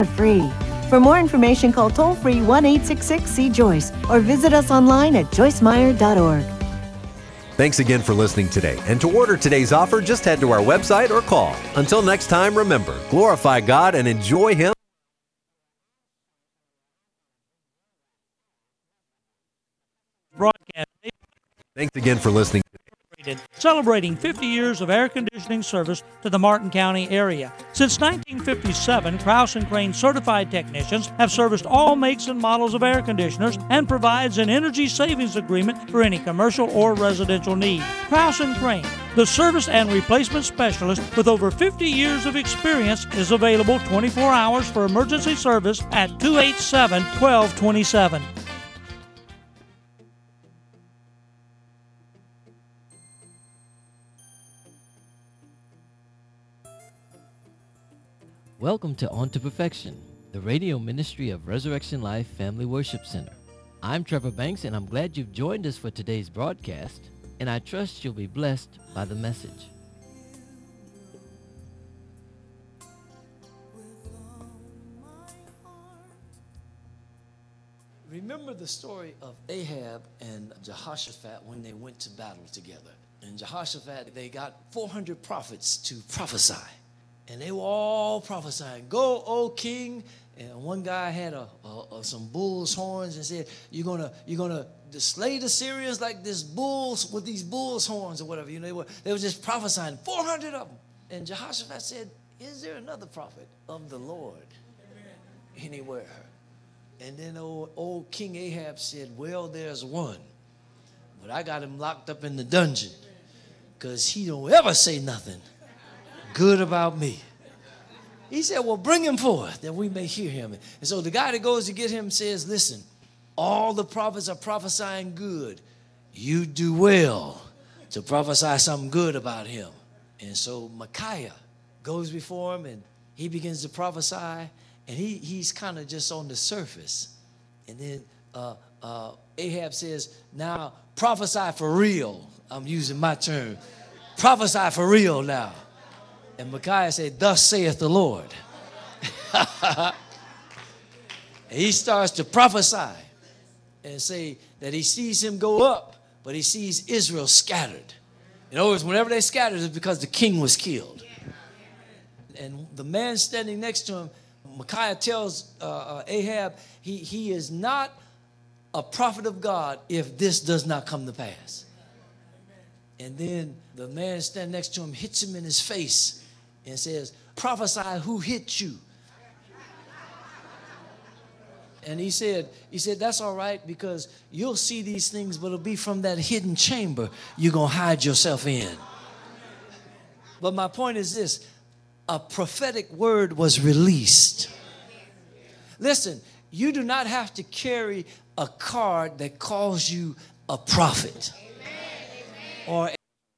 free. For more information, call toll-free 1-866-SEE-JOYCE or visit us online at joycemeyer.org. Thanks again for listening today. And to order today's offer, just head to our website or call. Until next time, remember, glorify God and enjoy Him. Broadcast. Thanks again for listening. Celebrating 50 years of air conditioning service to the Martin County area. Since 1957, Krause & Crane certified technicians have serviced all makes and models of air conditioners and provides an energy savings agreement for any commercial or residential need. Krause & Crane, the service and replacement specialist with over 50 years of experience, is available 24 hours for emergency service at 287-1227. Welcome to On to Perfection, the radio ministry of Resurrection Life Family Worship Center. I'm Trevor Banks, and I'm glad you've joined us for today's broadcast, and I trust you'll be blessed by the message. Remember the story of Ahab and Jehoshaphat when they went to battle together. And Jehoshaphat, they got 400 prophets to prophesy. And they were all prophesying, "Go, O king." And one guy had some bull's horns and said, you're gonna slay the Syrians like this bulls with these bull's horns or whatever. You know, they were just prophesying, 400 of them. And Jehoshaphat said, "Is there another prophet of the Lord anywhere?" And then old King Ahab said, "Well, there's one, but I got him locked up in the dungeon because he don't ever say nothing good about me." He said, "Well, bring him forth that we may hear him." And so the guy that goes to get him says, "Listen, all the prophets are prophesying good. You do well to prophesy something good about him." And so Micaiah goes before him and he begins to prophesy, and he's kind of just on the surface. And then Ahab says, "Now prophesy for real." I'm using my term. Prophesy for real now. And Micaiah said, "Thus saith the Lord." And he starts to prophesy and say that he sees him go up, but he sees Israel scattered. In other words, whenever they scattered, it's because the king was killed. And the man standing next to him, Micaiah tells Ahab, he is not a prophet of God if this does not come to pass. And then the man standing next to him hits him in his face and says, "Prophesy who hit you." And he said, "That's all right, because you'll see these things, but it'll be from that hidden chamber you're going to hide yourself in." But my point is this: a prophetic word was released. Listen, you do not have to carry a card that calls you a prophet. Or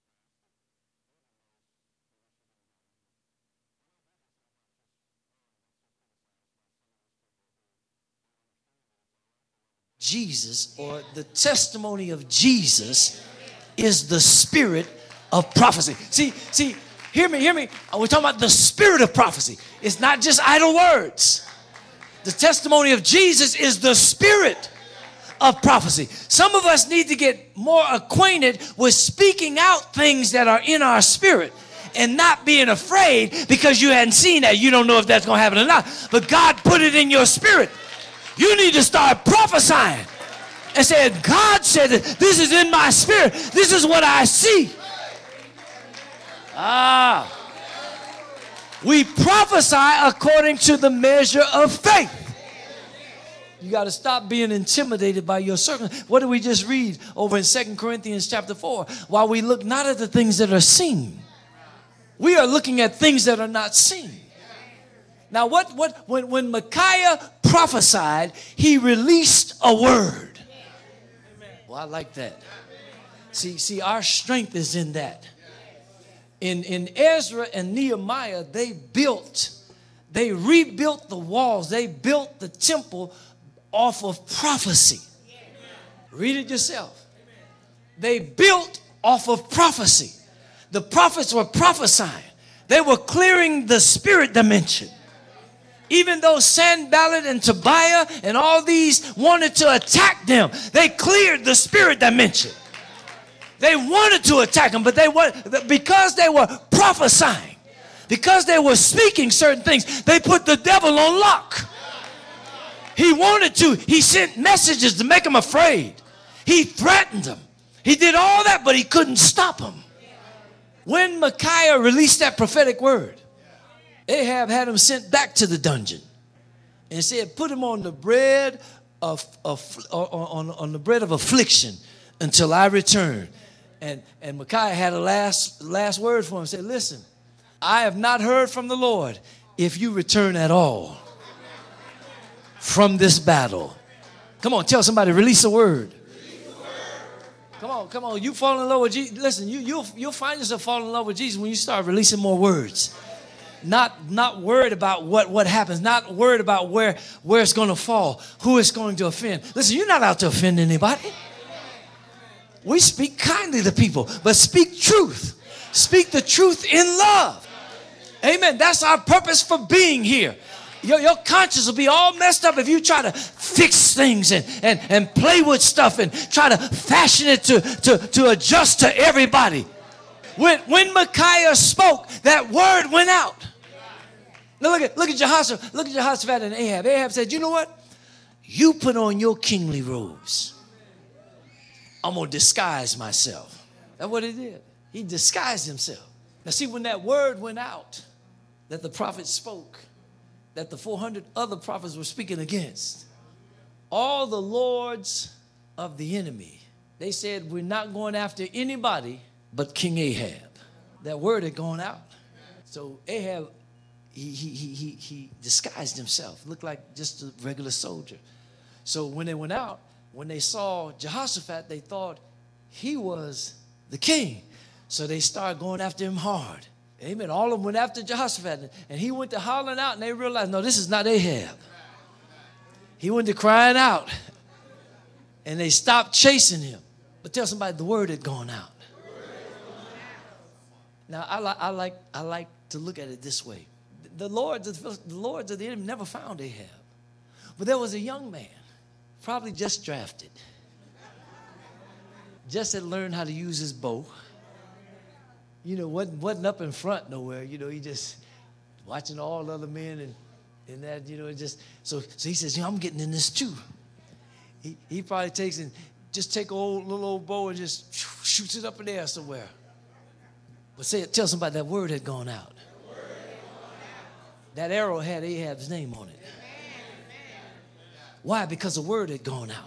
Jesus, or the testimony of Jesus, is the spirit of prophecy. See, hear me. We're talking about the spirit of prophecy. It's not just idle words. The testimony of Jesus is the spirit of prophecy. Some of us need to get more acquainted with speaking out things that are in our spirit and not being afraid because you hadn't seen that. You don't know if that's going to happen or not. But God put it in your spirit. You need to start prophesying and saying, "God said that this is in my spirit. This is what I see." We prophesy according to the measure of faith. You got to stop being intimidated by your circumstances. What did we just read over in 2 Corinthians chapter 4? While we look not at the things that are seen, we are looking at things that are not seen. Now, when Micaiah prophesied, he released a word. Well, I like that. See, our strength is in that. In Ezra and Nehemiah, they rebuilt the walls. They built the temple off of prophecy. Read it yourself. They built off of prophecy. The prophets were prophesying. They were clearing the spirit dimension. Even though Sanballat and Tobiah and all these wanted to attack them, they cleared the spirit dimension. They wanted to attack them, but because they were prophesying, because they were speaking certain things, they put the devil on lock. He wanted to. He sent messages to make them afraid. He threatened them. He did all that, but he couldn't stop them. When Micaiah released that prophetic word, Ahab had him sent back to the dungeon and said, put him on the bread of on the bread of affliction until I return. And Micaiah had a last word for him. He said, listen, I have not heard from the Lord if you return at all from this battle. Come on, tell somebody, release a word. Come on, you fall in love with Jesus. Listen, you'll find yourself falling in love with Jesus when you start releasing more words. Not worried about what happens, not worried about where it's going to fall, who it's going to offend. Listen, you're not out to offend anybody. We speak kindly to people, but speak truth. Speak the truth in love. Amen. That's our purpose for being here. Your conscience will be all messed up if you try to fix things and play with stuff and try to fashion it to adjust to everybody. When Micaiah spoke, that word went out. Now look at Jehoshaphat. Look at Jehoshaphat and Ahab. Ahab said, you know what? You put on your kingly robes. I'm going to disguise myself. That's what he did. He disguised himself. Now see, when that word went out that the prophet spoke, that the 400 other prophets were speaking against, all the lords of the enemy, they said, we're not going after anybody but King Ahab. That word had gone out. So Ahab, he disguised himself, looked like just a regular soldier. So when they went out, when they saw Jehoshaphat, they thought he was the king. So they started going after him hard. Amen. All of them went after Jehoshaphat. And he went to hollering out, and they realized, no, this is not Ahab. He went to crying out. And they stopped chasing him. But tell somebody the word had gone out. Now, I like to look at it this way. The lords of the enemy never found Ahab. But there was a young man, probably just drafted, just had learned how to use his bow. You know, wasn't up in front nowhere. You know, he just watching all the other men and that, you know, it just, so he says, you know, I'm getting in this too. He probably takes and just take a little old bow and just shoots it up in the air somewhere. But tell somebody that word had gone out. That arrow had Ahab's name on it. Why? Because a word had gone out.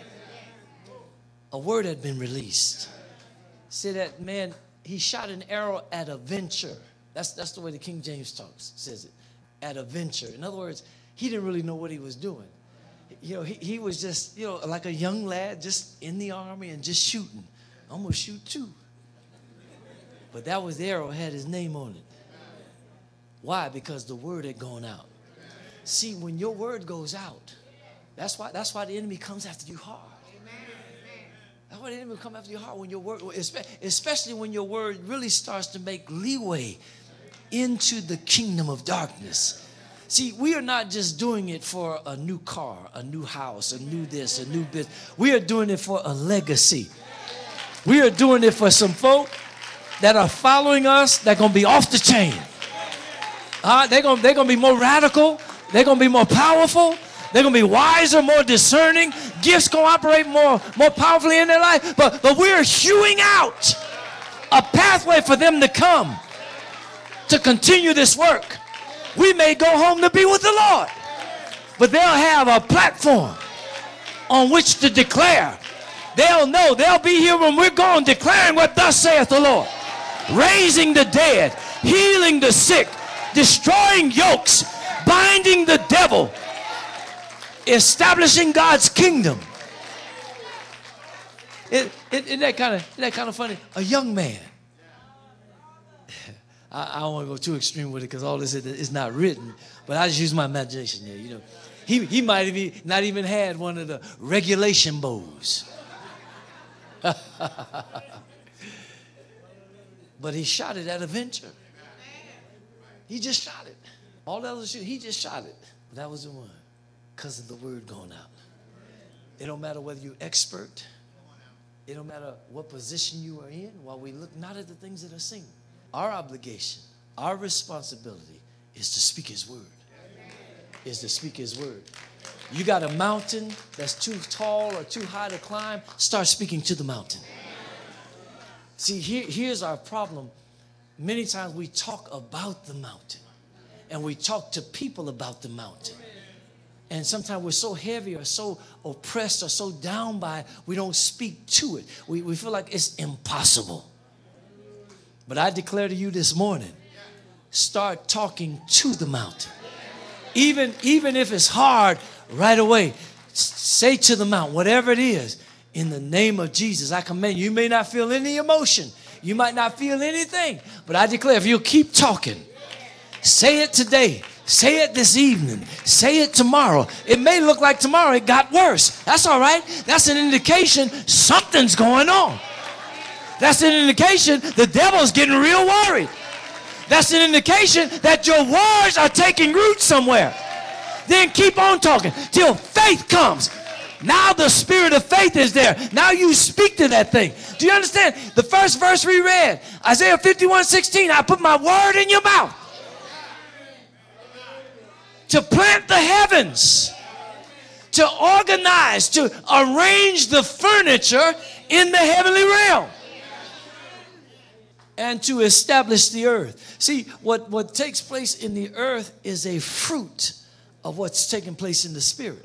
A word had been released. See that man, he shot an arrow at a venture. That's the way the King James talks, says it. At a venture. In other words, he didn't really know what he was doing. You know, he was just, you know, like a young lad just in the army and just shooting. I'm going to shoot too. But that was the arrow, had his name on it. Why? Because the word had gone out. See, when your word goes out, that's why the enemy comes after you hard. That's why the enemy will come after you hard when your word, especially when your word really starts to make leeway into the kingdom of darkness. See, we are not just doing it for a new car, a new house, a new this, a new business. We are doing it for a legacy. We are doing it for some folk that are following us that are going to be off the chain. They're going to be more radical. They're going to be more powerful. They're going to be wiser, more discerning. Gifts going to operate more powerfully in their life. But we're hewing out a pathway for them to come to continue this work. We may go home to be with the Lord, but they'll have a platform on which to declare. They'll know. They'll be here when we're gone declaring what thus saith the Lord. Raising the dead, healing the sick, destroying yokes, binding the devil, establishing God's kingdom. Isn't that kind of funny? A young man. I don't want to go too extreme with it because all this is not written, but I just use my imagination there. You know, he might have not even had one of the regulation bows. But he shot it at a venture. He just shot it. All the others shoot, he just shot it. But that was the one, because of the word going out. It don't matter whether you're expert. It don't matter what position you are in. While we look not at the things that are seen. Our obligation, our responsibility is to speak his word. Is to speak his word. You got a mountain that's too tall or too high to climb, start speaking to the mountain. See, here's our problem. Many times we talk about the mountain and we talk to people about the mountain. And sometimes we're so heavy or so oppressed or so down by it, we don't speak to it. We feel like it's impossible. But I declare to you this morning, start talking to the mountain. Even if it's hard, right away, say to the mountain, whatever it is, in the name of Jesus, I command you. You may not feel any emotion. You might not feel anything. But I declare, if you'll keep talking, say it today. Say it this evening. Say it tomorrow. It may look like tomorrow it got worse. That's all right. That's an indication something's going on. That's an indication the devil's getting real worried. That's an indication that your words are taking root somewhere. Then keep on talking till faith comes. Now the spirit of faith is there. Now you speak to that thing. Do you understand? The first verse we read, Isaiah 51:16, I put my word in your mouth to plant the heavens, to organize, to arrange the furniture in the heavenly realm, and to establish the earth. See, what takes place in the earth is a fruit of what's taking place in the spirit.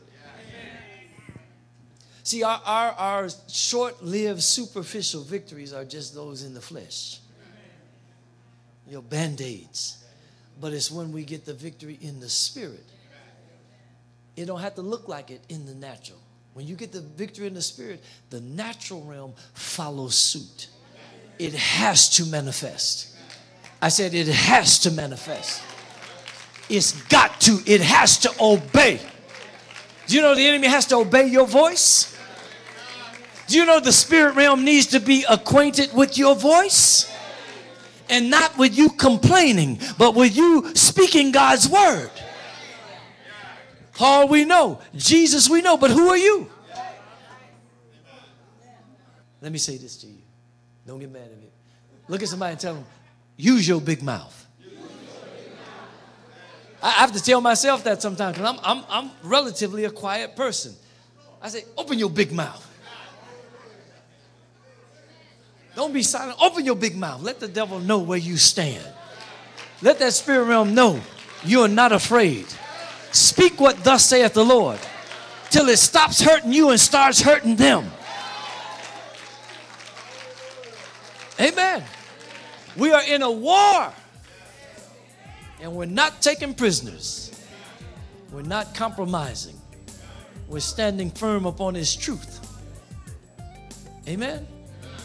See, our short-lived superficial victories are just those in the flesh. Your band-aids. But it's when we get the victory in the spirit. It don't have to look like it in the natural. When you get the victory in the spirit, the natural realm follows suit. It has to manifest. I said it has to manifest. It's got to. It has to obey. Do you know the enemy has to obey your voice? Do you know the spirit realm needs to be acquainted with your voice? And not with you complaining, but with you speaking God's word. Paul we know. Jesus we know. But who are you? Let me say this to you. Don't get mad at me. Look at somebody and tell them, use your big mouth. I have to tell myself that sometimes because I'm relatively a quiet person. I say, open your big mouth. Don't be silent. Open your big mouth. Let the devil know where you stand. Let that spirit realm know you are not afraid. Speak what thus saith the Lord till it stops hurting you and starts hurting them. Amen. We are in a war and we're not taking prisoners. We're not compromising. We're standing firm upon his truth. Amen.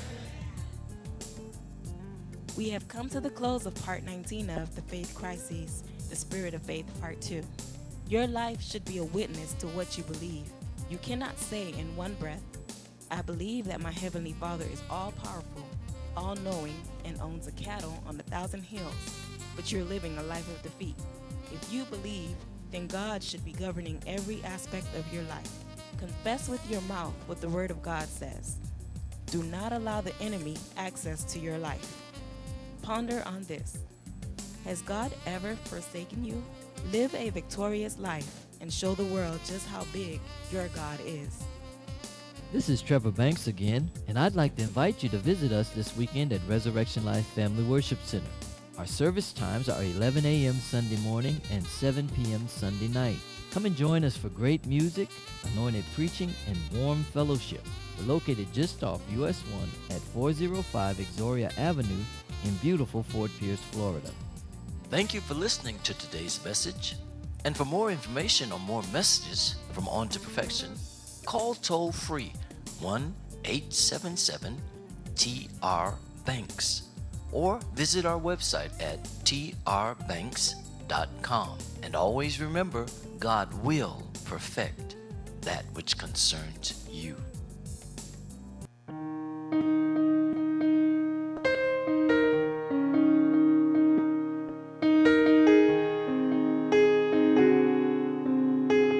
We have come to the close of part 19 of The Faith Crises, The Spirit of Faith, part 2. Your life should be a witness to what you believe. You cannot say in one breath, I believe that my Heavenly Father is all-powerful, all-knowing, and owns a cattle on 1,000 hills, but you're living a life of defeat. If you believe, then God should be governing every aspect of your life. Confess with your mouth what the Word of God says. Do not allow the enemy access to your life. Ponder on this. Has God ever forsaken you? Live a victorious life and show the world just how big your God is. This is Trevor Banks again, and I'd like to invite you to visit us this weekend at Resurrection Life Family Worship Center. Our service times are 11 a.m. Sunday morning and 7 p.m. Sunday night. Come and join us for great music, anointed preaching, and warm fellowship. We're located just off US 1 at 405 Exoria Avenue in beautiful Fort Pierce, Florida. Thank you for listening to today's message. And for more information or more messages from On to Perfection, call toll free 1-877-TR-BANKS or visit our website at trbanks.com. And always remember, God will perfect that which concerns you.